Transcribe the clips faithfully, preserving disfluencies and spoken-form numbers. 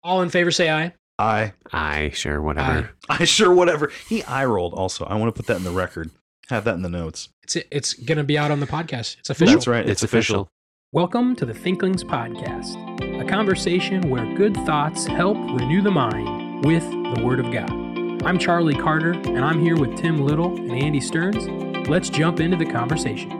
All in favor, say aye. I. I sure whatever. I, I sure whatever. He eye rolled also. I want to put that in the record. Have that in the notes. It's it's going to be out on the podcast. It's official. That's right. It's, It's, official. Welcome to the Thinklings Podcast, a conversation where good thoughts help renew the mind with the Word of God. I'm Charlie Carter, and I'm here with Tim Little and Andy Stearns. Let's jump into the conversation.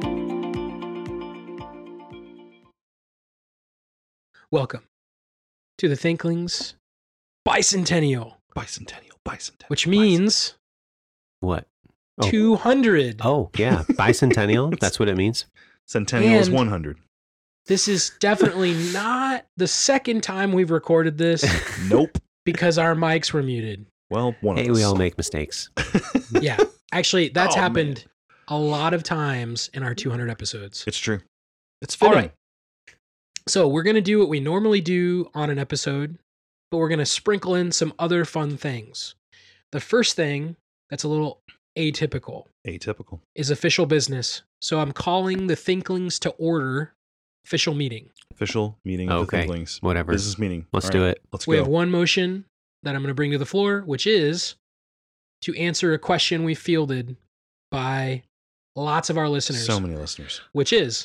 Welcome to the Thinklings Bicentennial, Bicentennial. Bicentennial. which means What? Oh. two hundred. Oh, yeah. Bicentennial. That's what it means. Centennial is And- one hundred. This is definitely not the second time we've recorded this Nope. because our mics were muted. Well, one Hey, of us. we all make mistakes. Yeah, actually, that's Oh, happened a lot of times in our two hundred episodes. It's true. It's All fitting. right. So we're going to do what we normally do on an episode, but we're going to sprinkle in some other fun things. The first thing that's a little atypical Atypical. is official business. So I'm calling the Thinklings to order official meeting. Official meeting of Okay. the Thinklings. Whatever. Business meeting. Let's All do right, it. Let's We go. have one motion that I'm going to bring to the floor, which is to answer a question we fielded by lots of our listeners, So many listeners. which is,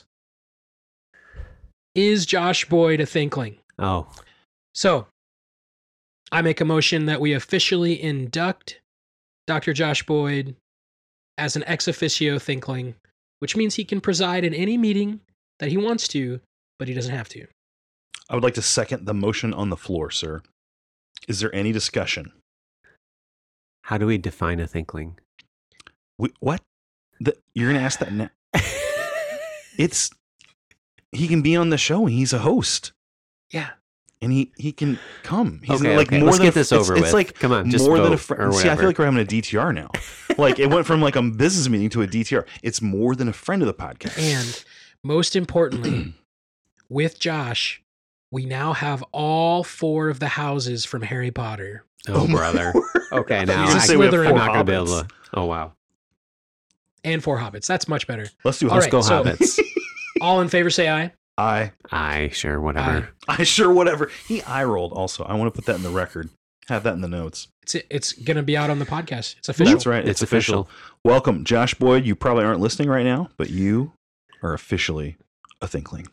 is Josh Boyd a Thinkling? Oh, So I make a motion that we officially induct Doctor Josh Boyd as an ex officio Thinkling, which means he can preside in any meeting that he wants to, but he doesn't have to. I would like to second the motion on the floor, sir. Is there any discussion? how do we define a thinkling? We, what? The, you're going to ask that now? It's, he can be on the show and he's a host. Yeah. And he, he can come. He's Okay, like okay. more Let's than get a- this it's- over it's, with. like Come on, just more than a vote friend. or See, I feel whatever. like we're having a D T R now. Like it went from like a business meeting to a D T R. It's more than a friend of the podcast. And most importantly, with Josh, we now have all four of the houses from Harry Potter. Oh, my brother. word. Okay, I now was gonna I, say we have Slytherin. I'm four not going to be able hobbits. to. Oh, wow. And four hobbits. That's much better. Let's do All Let's right, go, so- Hobbits. All in favor, say aye. I, I sure whatever. I sure whatever. He eye rolled also. I want to put that in the record. Have that in the notes. It's it's going to be out on the podcast. It's official. That's right. It's, It's official. official. Welcome, Josh Boyd. You probably aren't listening right now, but you are officially a Thinkling.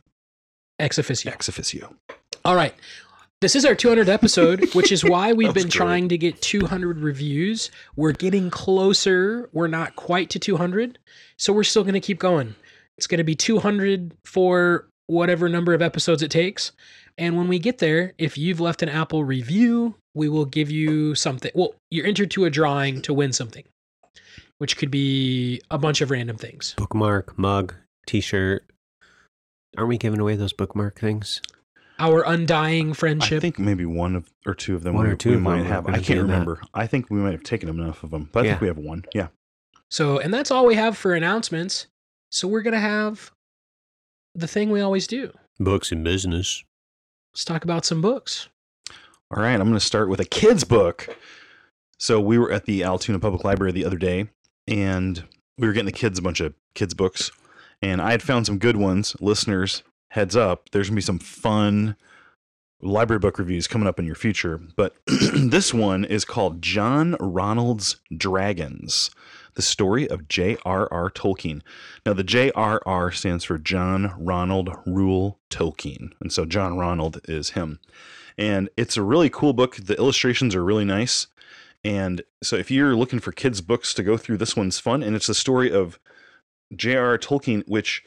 Ex officio. Ex officio. All right. This is our two hundredth episode, which is why we've That was been great. trying to get two hundred reviews. We're getting closer. We're not quite to two hundred. So we're still going to keep going. It's going to be two hundred for whatever number of episodes it takes. And when we get there, if you've left an Apple review, we will give you something. Well, you're entered to a drawing to win something, which could be a bunch of random things. Bookmark, mug, t-shirt. Aren't we giving away those bookmark things? Our undying friendship. I think maybe one of or two of them One we, or two we of them might are have. gonna I be can't in that. remember. I think we might have taken enough of them, but I think Yeah. we have one. Yeah. So, and that's all we have for announcements. So we're going to have the thing we always do. Books and business. Let's talk about some books. All right. I'm going to start with a kid's book. So we were at the Altoona Public Library the other day, and we were getting the kids a bunch of kids' books, and I had found some good ones. Listeners, heads up, there's going to be some fun library book reviews coming up in your future. But this one is called John Ronald's Dragons, the story of J R R Tolkien. Now, the J R R stands for John Ronald Reuel Tolkien. And so John Ronald is him. And it's a really cool book. The illustrations are really nice. And so if you're looking for kids' books to go through, this one's fun. And it's the story of J R R Tolkien, which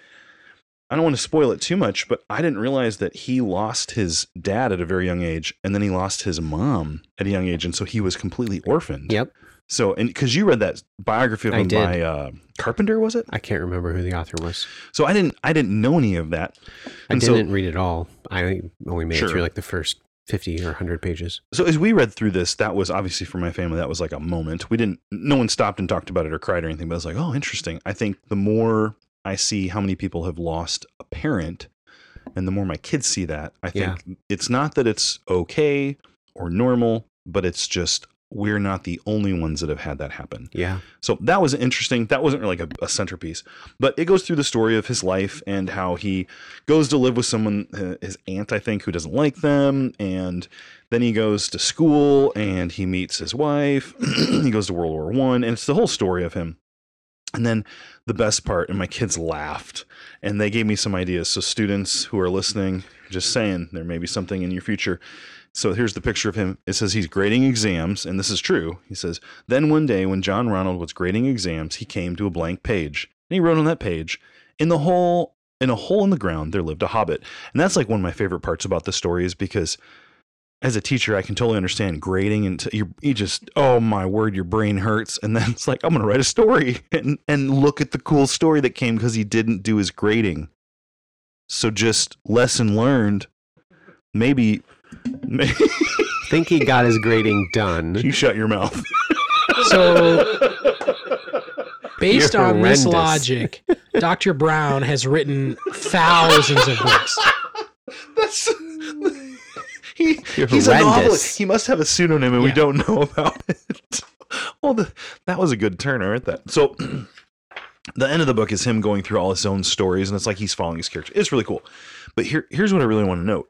I don't want to spoil it too much, but I didn't realize that he lost his dad at a very young age, and then he lost his mom at a young age, and so he was completely orphaned. Yep. So, and because you read that biography of I him did. by uh, Carpenter, was it? I can't remember who the author was. So I didn't, I didn't know any of that. I And so- didn't read it all. I only made Sure. it through like the first fifty or one hundred pages. So as we read through this, that was obviously for my family, that was like a moment. We didn't, no one stopped and talked about it or cried or anything, but I was like, oh, interesting. I think the more I see how many people have lost a parent, and the more my kids see that, I think it's not that it's okay or normal, but it's just we're not the only ones that have had that happen. Yeah. So that was interesting. That wasn't really like a, a centerpiece, but it goes through the story of his life and how he goes to live with someone, uh, his aunt, I think, who doesn't like them. And then he goes to school and he meets his wife. He goes to World War One, and it's the whole story of him. And then the best part, and my kids laughed and they gave me some ideas. So students who are listening, just saying there may be something in your future. So here's the picture of him. It says he's grading exams, and this is true. He says, then one day when John Ronald was grading exams, he came to a blank page. And he wrote on that page, in the hole, in a hole in the ground, there lived a hobbit. And that's like one of my favorite parts about the story, is because as a teacher, I can totally understand grading, and you you just, oh my word, your brain hurts. And then it's like, I'm going to write a story and, and look at the cool story that came because he didn't do his grading. So just lesson learned, maybe... maybe think he got his grading done. You shut your mouth. So, based You're on horrendous. this logic, Doctor Brown has written thousands of books. That's... He, You're he's a horrendous. novelist. He must have a pseudonym and we Yeah. don't know about it. Well, the, that was a good turn. I read that. So the end of the book is him going through all his own stories, and it's like he's following his character. It's really cool. But here, here's what I really want to note.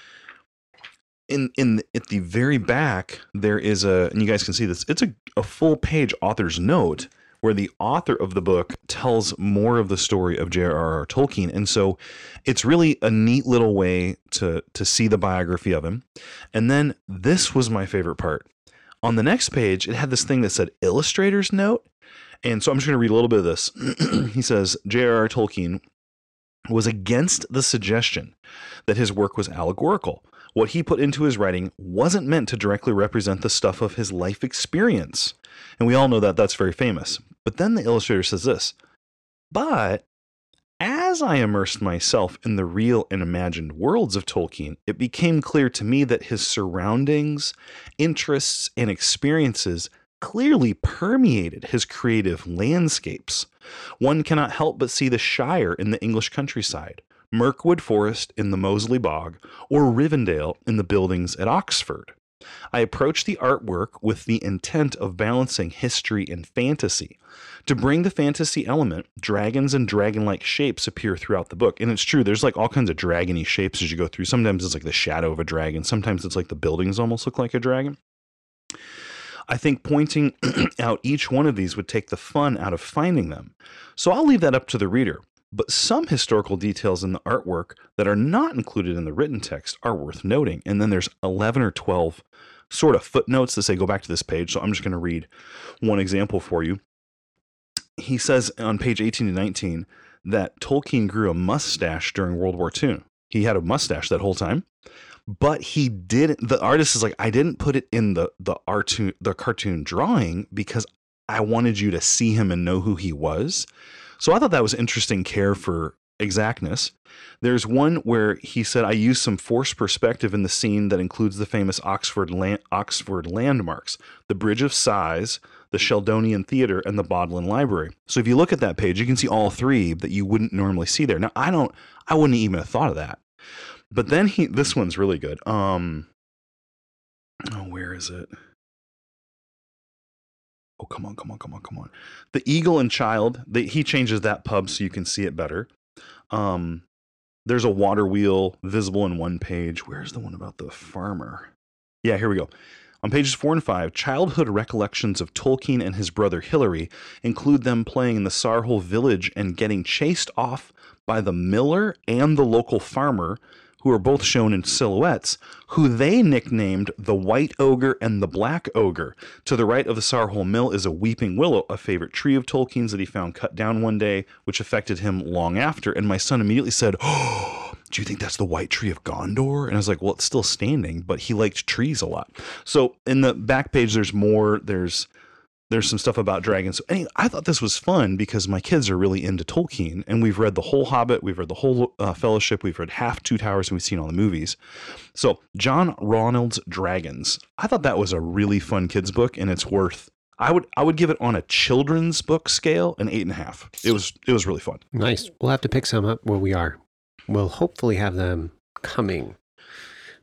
In in at the very back, there is a, and you guys can see this, it's a, a full page author's note where the author of the book tells more of the story of J R R Tolkien. And so it's really a neat little way to, to see the biography of him. And then this was my favorite part. On the next page, it had this thing that said illustrator's note. And so I'm just going to read a little bit of this. He says, J R R Tolkien was against the suggestion that his work was allegorical. What he put into his writing wasn't meant to directly represent the stuff of his life experience. And we all know that that's very famous. But then the illustrator says this, but as I immersed myself in the real and imagined worlds of Tolkien, it became clear to me that his surroundings, interests, and experiences clearly permeated his creative landscapes. One cannot help but see the Shire in the English countryside, Mirkwood Forest in the Moseley Bog, or Rivendell in the buildings at Oxford. I approached the artwork with the intent of balancing history and fantasy. To bring the fantasy element, dragons and dragon-like shapes appear throughout the book. And it's true, there's like all kinds of dragon-y shapes as you go through. Sometimes it's like the shadow of a dragon. Sometimes it's like the buildings almost look like a dragon. I think pointing out each one of these would take the fun out of finding them. So I'll leave that up to the reader. But some historical details in the artwork that are not included in the written text are worth noting. And then there's eleven or twelve sort of footnotes that say go back to this page. So I'm just going to read one example for you. He says on page eighteen to nineteen that Tolkien grew a mustache during World War Two. He had a mustache that whole time. But he didn't, the artist is like, I didn't put it in the, the, cartoon, the cartoon drawing because I wanted you to see him and know who he was. So I thought that was interesting care for exactness. There's one where he said, I used some forced perspective in the scene that includes the famous Oxford land, Oxford landmarks, the Bridge of Sighs, the Sheldonian Theatre, and the Bodleian Library. So if you look at that page, you can see all three that you wouldn't normally see there. Now, I don't, I wouldn't even have thought of that. But then he, this one's really good. Um, oh, where is it? Oh, come on, come on, come on, come on. The Eagle and Child, the, he changes that pub so you can see it better. Um, there's a water wheel visible in one page. Where's the one about the farmer? Yeah, here we go. On pages four and five, childhood recollections of Tolkien and his brother Hilary include them playing in the Sarhol village and getting chased off by the miller and the local farmer, who are both shown in silhouettes, who they nicknamed the White Ogre and the Black Ogre. To the right of the Sarhol Mill is a weeping willow, a favorite tree of Tolkien's that he found cut down one day, which affected him long after. And my son immediately said, oh, do you think that's the White Tree of Gondor? And I was like, well, it's still standing, but he liked trees a lot. So in the back page, there's more, there's There's some stuff about dragons. So anyway, I thought this was fun because my kids are really into Tolkien, and we've read the whole Hobbit, we've read the whole uh, Fellowship, we've read half Two Towers, and we've seen all the movies. So John Ronald's Dragons. I thought that was a really fun kids book, and it's worth. I would I would give it on a children's book scale an eight and a half. It was it was really fun. Nice. We'll have to pick some up where we are. We'll hopefully have them coming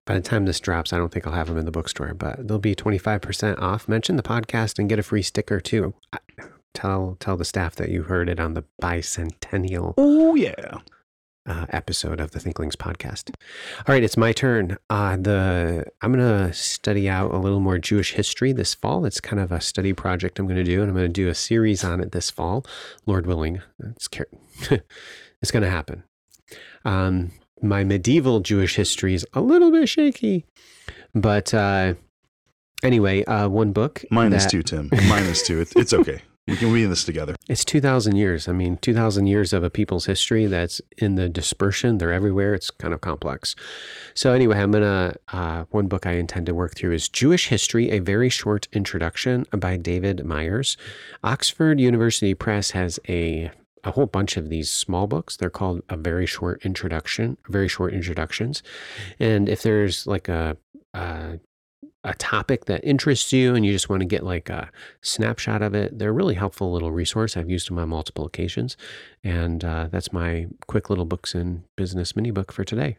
by the time this drops, I don't think I'll have them in the bookstore, but they'll be twenty-five percent off. Mention the podcast and get a free sticker too. Tell tell the staff that you heard it on the bicentennial Oh, yeah. uh, episode of the Thinklings podcast. All right, it's my turn. Uh, the I'm going to study out a little more Jewish history this fall. It's kind of a study project I'm going to do, and I'm going to do a series on it this fall, Lord willing. It's, it's going to happen. Um, my medieval Jewish history is a little bit shaky, but uh, anyway, uh, one book. Mine is that- too, Tim. Mine is too. It, it's okay. We can read this together. It's two thousand years. I mean, two thousand years of a people's history that's in the dispersion. They're everywhere. It's kind of complex. So anyway, I'm going to, uh, one book I intend to work through is Jewish History, A Very Short Introduction by David Myers. Oxford University Press has a a whole bunch of these small books. They're called A Very Short Introduction, Very Short Introductions. And if there's like a, a a topic that interests you and you just want to get like a snapshot of it, they're a really helpful little resource. I've used them on multiple occasions. And uh, that's my quick little books and business mini book for today.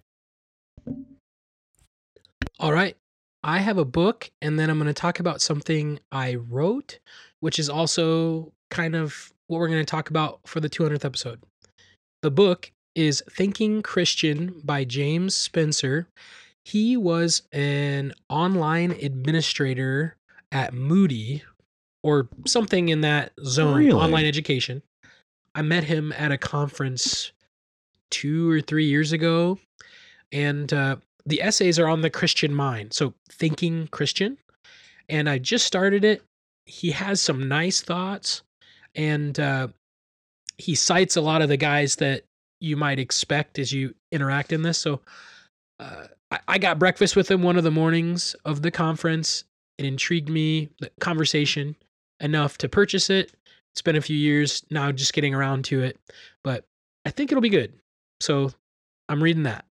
All right. I have a book, and then I'm going to talk about something I wrote, which is also kind of what we're going to talk about for the two hundredth episode. The book is Thinking Christian by James Spencer. He was an online administrator at Moody or something in that zone, Really? online education. I met him at a conference two or three years ago, and uh, the essays are on the Christian mind. So Thinking Christian. And I just started it. He has some nice thoughts, and uh, he cites a lot of the guys that you might expect as you interact in this. So uh, I, I got breakfast with him one of the mornings of the conference. It intrigued me, the conversation, enough to purchase it. It's been a few years now, just getting around to it, but I think it'll be good. So I'm reading that.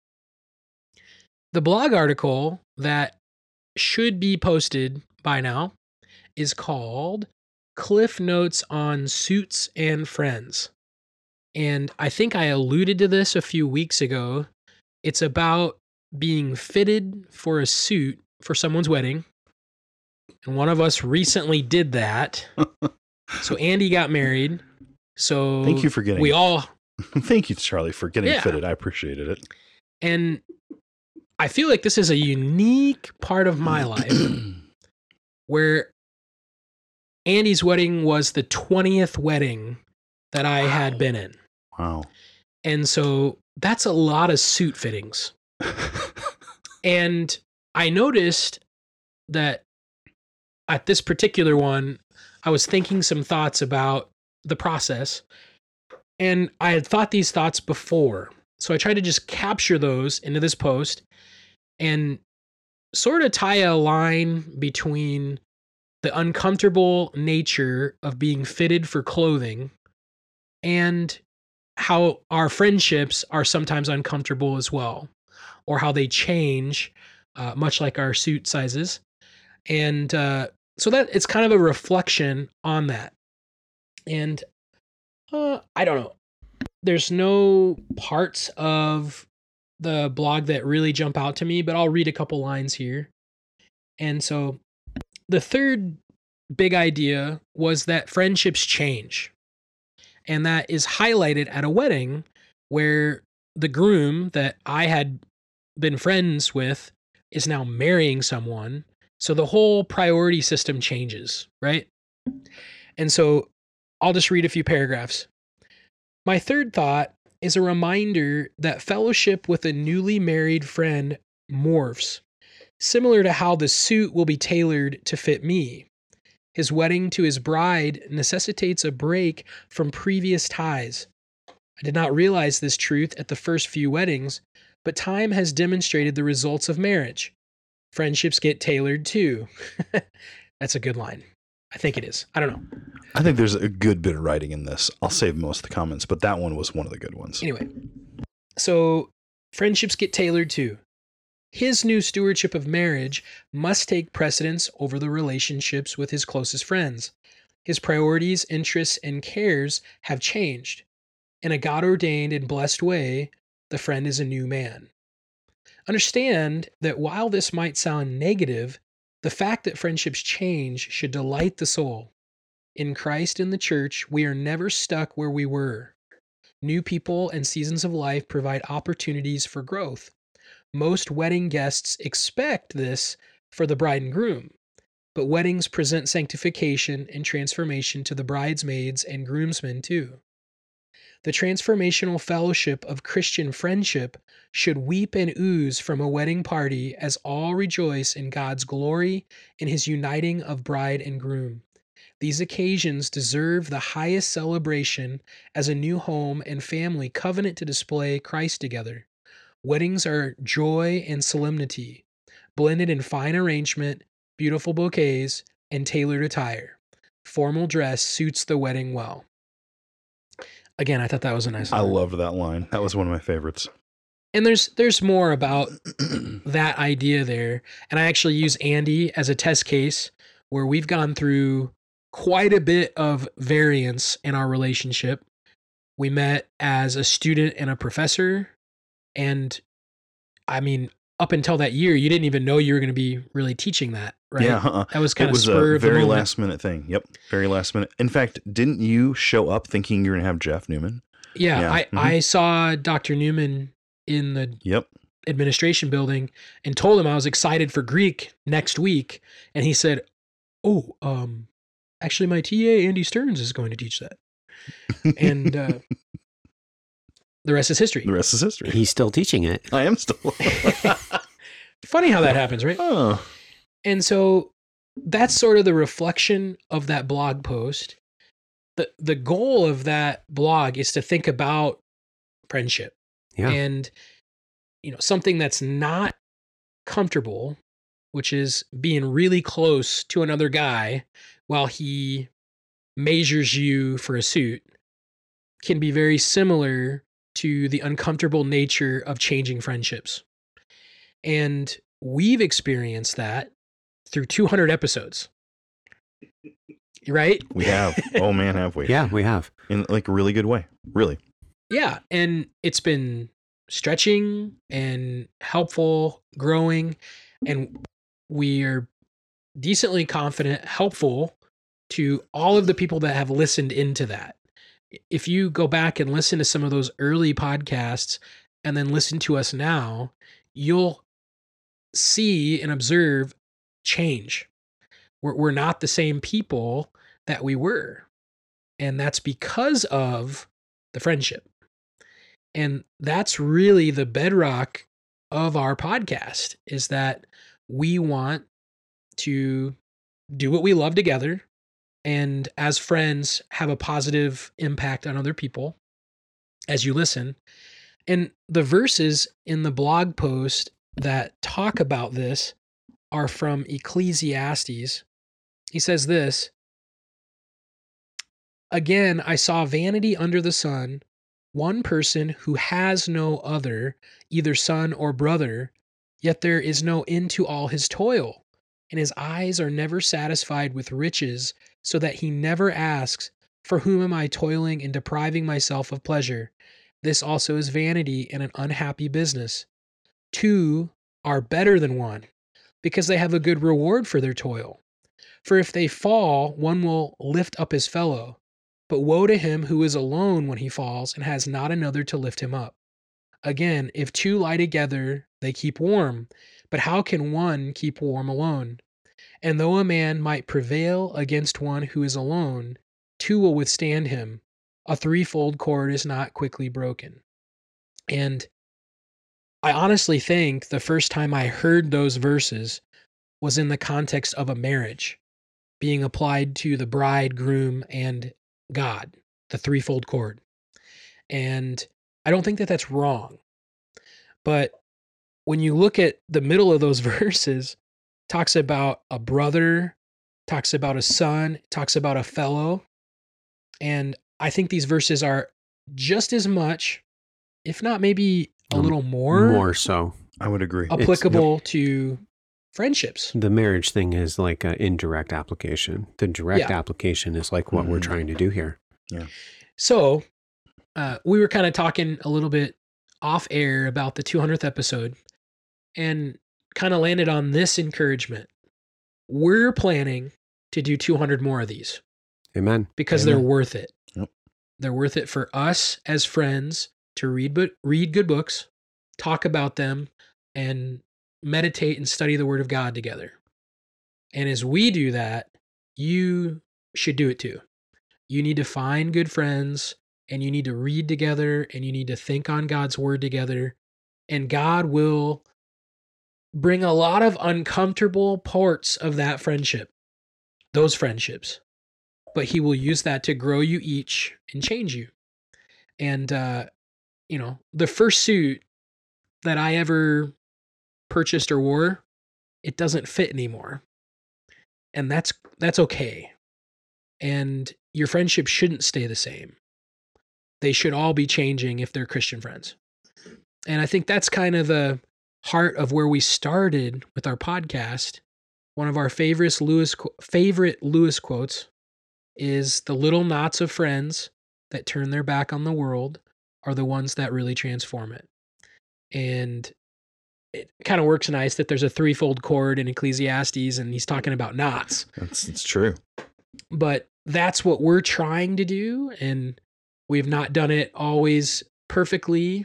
The blog article that should be posted by now is called Cliff Notes on Suits and Friends. And I think I alluded to this a few weeks ago. It's about being fitted for a suit for someone's wedding. And one of us recently did that. So Andy got married. So Thank you for getting we all Thank you, Charlie, for getting Yeah. fitted. I appreciated it. and I feel like this is a unique part of my life where Andy's wedding was the twentieth wedding that I had been in. Wow. And so that's a lot of suit fittings. And I noticed that at this particular one, I was thinking some thoughts about the process. And I had thought these thoughts before. So I tried to just capture those into this post and sort of tie a line between the uncomfortable nature of being fitted for clothing and how our friendships are sometimes uncomfortable as well, or how they change, uh, much like our suit sizes. And uh, so that it's kind of a reflection on that. And uh, I don't know. There's no parts of the blog that really jump out to me, but I'll read a couple lines here. And so the third big idea was that friendships change. And that is highlighted at a wedding where the groom that I had been friends with is now marrying someone. So the whole priority system changes, right? And so I'll just read a few paragraphs. My third thought is a reminder that fellowship with a newly married friend morphs, similar to how the suit will be tailored to fit me. His wedding to his bride necessitates a break from previous ties. I did not realize this truth at the first few weddings, but time has demonstrated the results of marriage. Friendships get tailored too. That's a good line. I think it is. I don't know. I think there's a good bit of writing in this. I'll save most of the comments, but that one was one of the good ones. Anyway, so friendships get tailored too. His new stewardship of marriage must take precedence over the relationships with his closest friends. His priorities, interests, and cares have changed. In a God-ordained and blessed way, the friend is a new man. Understand that while this might sound negative, the fact that friendships change should delight the soul. In Christ and the church, we are never stuck where we were. New people and seasons of life provide opportunities for growth. Most wedding guests expect this for the bride and groom, but weddings present sanctification and transformation to the bridesmaids and groomsmen too. The transformational fellowship of Christian friendship should weep and ooze from a wedding party as all rejoice in God's glory in his uniting of bride and groom. These occasions deserve the highest celebration as a new home and family covenant to display Christ together. Weddings are joy and solemnity, blended in fine arrangement, beautiful bouquets, and tailored attire. Formal dress suits the wedding well. Again, I thought that was a nice I line. loved that line. That was one of my favorites. And there's there's more about that idea there. And I actually use Andy as a test case where we've gone through quite a bit of variance in our relationship. We met as a student and a professor. And I mean, up until that year, you didn't even know you were going to be really teaching that, right? Yeah, uh-uh. That was kind it of was spur a of the very moment. last minute thing. Yep, very last minute. In fact, didn't you show up thinking you're going to have Jeff Newman? Yeah, Yeah, I, mhm. I saw Doctor Newman in the Yep. administration building and told him I was excited for Greek next week. And he said, oh, um, actually my T A, Andy Stearns, is going to teach that. And uh, the rest is history. The rest is history. He's still teaching it. I am still. Funny how that happens, right? Oh, And so that's sort of the reflection of that blog post. The the goal of that blog is to think about friendship. Yeah. And you know, something that's not comfortable, which is being really close to another guy while he measures you for a suit, can be very similar to the uncomfortable nature of changing friendships. And we've experienced that through two hundred episodes. Right? we have. Oh man, have we? Yeah, we have. In like a really good way. Really. Yeah. And it's been stretching and helpful, growing, and we are decently confident, helpful to all of the people that have listened into that. If you go back and listen to some of those early podcasts and then listen to us now, you'll see and observe change. We're, we're not the same people that we were. And that's because of the friendship. And that's really the bedrock of our podcast, is that we want to do what we love together and as friends have a positive impact on other people as you listen. And the verses in the blog post that talk about this are from Ecclesiastes. He says this, "Again, I saw vanity under the sun, one person who has no other, either son or brother, yet there is no end to all his toil, and his eyes are never satisfied with riches, so that he never asks, for whom am I toiling and depriving myself of pleasure? This also is vanity and an unhappy business. Two are better than one, because they have a good reward for their toil. For if they fall, one will lift up his fellow. But woe to him who is alone when he falls and has not another to lift him up. Again, if two lie together, they keep warm. But how can one keep warm alone? And though a man might prevail against one who is alone, two will withstand him. A threefold cord is not quickly broken." And I honestly think the first time I heard those verses was in the context of a marriage being applied to the bride, groom, and God, the threefold cord. And I don't think that that's wrong. But when you look at the middle of those verses, talks about a brother, talks about a son, talks about a fellow. And I think these verses are just as much, if not maybe a Um, little more, More so. I would agree. applicable to friendships. The marriage thing is like an indirect application. The direct Yeah. application is like what we're Mhm. trying to do here. So uh, we were kind of talking a little bit off air about the two hundredth episode. and kind of landed on this encouragement. We're planning to do two hundred more of these Amen. because Amen. they're worth it. Yep. They're worth it for us as friends to read but read good books, talk about them, and meditate and study the Word of God together. And as we do that, you should do it too. You need to find good friends, and you need to read together, and you need to think on God's Word together. And God will bring a lot of uncomfortable parts of that friendship, those friendships. But He will use that to grow you each and change you. And, uh, you know, the first suit that I ever purchased or wore, it doesn't fit anymore. And that's that's okay. And your friendship shouldn't stay the same. They should all be changing if they're Christian friends. And I think that's kind of the heart of where we started with our podcast. One of our favorite Lewis favorite Lewis quotes is, "The little knots of friends that turn their back on the world are the ones that really transform it." And it kind of works nice that there's a threefold cord in Ecclesiastes, and he's talking about knots. That's it's true. But that's what we're trying to do, and we've not done it always perfectly.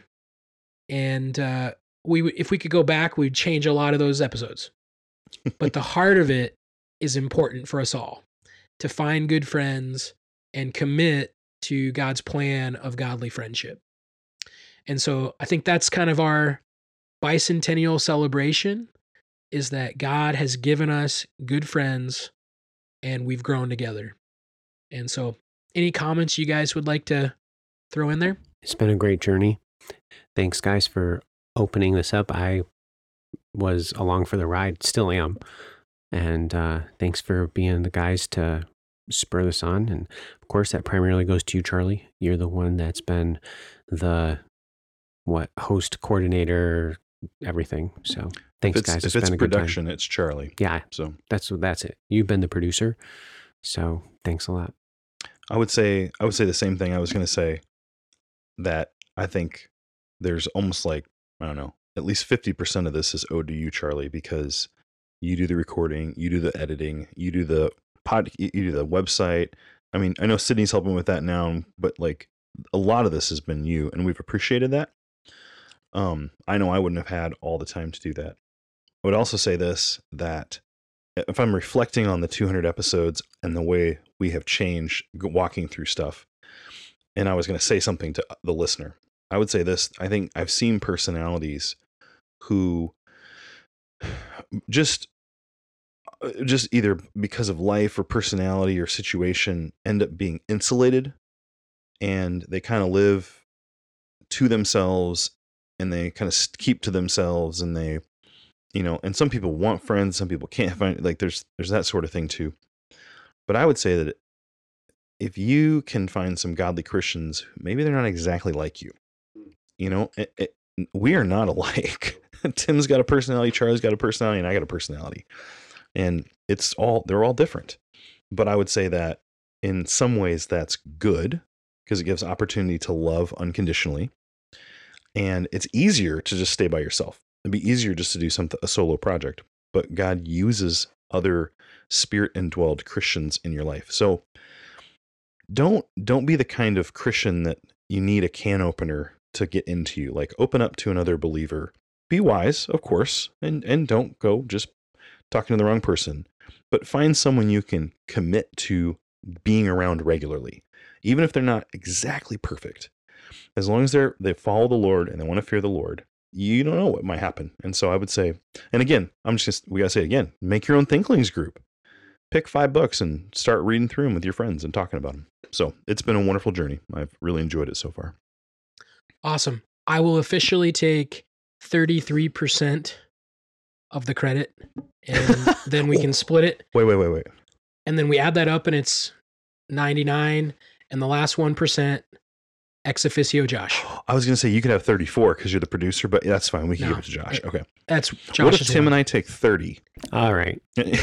And uh, we, if we could go back, we'd change a lot of those episodes. But the heart of it is important for us all, to find good friends and commit to God's plan of godly friendship. And so I think that's kind of our bicentennial celebration, is that God has given us good friends and we've grown together. And so any comments you guys would like to throw in there? It's been a great journey. Thanks, guys, for opening this up. I was along for the ride, still am. And uh, thanks for being the guys to spur this on. And of course, that primarily goes to you, Charlie. You're the one that's been the, what, host, coordinator, everything. So thanks, if it's, guys. If It's it's been a good production, time. it's Charlie. Yeah, So that's that's it. You've been the producer. So thanks a lot. I would say I would say the same thing. I was going to say that I think there's almost like, I don't know, at least fifty percent of this is owed to you, Charlie, because you do the recording, you do the editing, you do the pod, you do the website. I mean, I know Sydney's helping with that now, but like a lot of this has been you, and we've appreciated that. Um, I know I wouldn't have had all the time to do that. I would also say this, that if I'm reflecting on the two hundred episodes and the way we have changed walking through stuff, and I was going to say something to the listener, I would say this. I think I've seen personalities who just, just either because of life or personality or situation end up being insulated, and they kind of live to themselves, and they kind of keep to themselves, and they, you know, and some people want friends, some people can't find, like there's, there's that sort of thing too. But I would say that if you can find some godly Christians, maybe they're not exactly like you, you know, it, it, we are not alike. Tim's got a personality, Charlie's got a personality, and I got a personality, and it's all, they're all different. But I would say that in some ways that's good, because it gives opportunity to love unconditionally. And it's easier to just stay by yourself. It'd be easier just to do something, a solo project, but God uses other spirit indwelled Christians in your life. So don't, don't be the kind of Christian that you need a can opener to get into you. Like, open up to another believer, be wise, of course, and, and don't go just talking to the wrong person, but find someone you can commit to being around regularly, even if they're not exactly perfect. As long as they're, they follow the Lord and they want to fear the Lord, you don't know what might happen. And so I would say, and again, I'm just gonna, we gotta say it again, make your own Thinklings group. Pick five books and start reading through them with your friends and talking about them. So it's been a wonderful journey. I've really enjoyed it so far. Awesome. I will officially take thirty-three percent of the credit, and then we can split it. Wait, wait, wait, wait. And then we add that up and it's ninety-nine, and the last one percent ex officio Josh. I was going to say you could have thirty-four because you're the producer, but that's fine. We can No, give it to Josh. it- Okay. That's Josh's What if Tim one. and I take thirty? All right.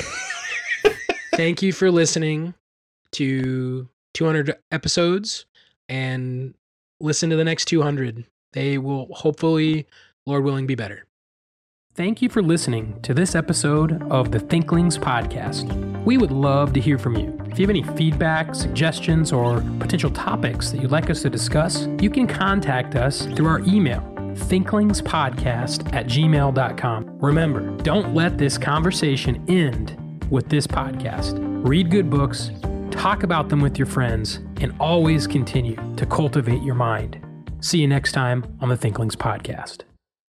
Thank you for listening to two hundred episodes, and listen to the next two hundred. They will hopefully, Lord willing, be better. Thank you for listening to this episode of the Thinklings Podcast. We would love to hear from you. If you have any feedback, suggestions, or potential topics that you'd like us to discuss, you can contact us through our email, thinklingspodcast at gmail dot com. Remember, don't let this conversation end with this podcast. Read good books, talk about them with your friends, and always continue to cultivate your mind. See you next time on the Thinklings Podcast.